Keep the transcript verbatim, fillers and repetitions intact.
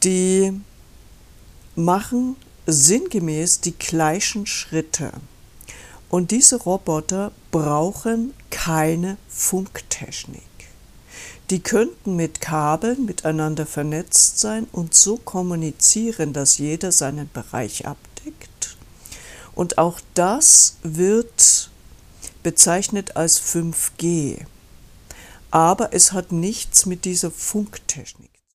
die machen sinngemäß die gleichen Schritte. Und diese Roboter brauchen keine Funktechnik. Die könnten mit Kabeln miteinander vernetzt sein und so kommunizieren, dass jeder seinen Bereich abdeckt. Und auch das wird bezeichnet als fünf G. Aber es hat nichts mit dieser Funktechnik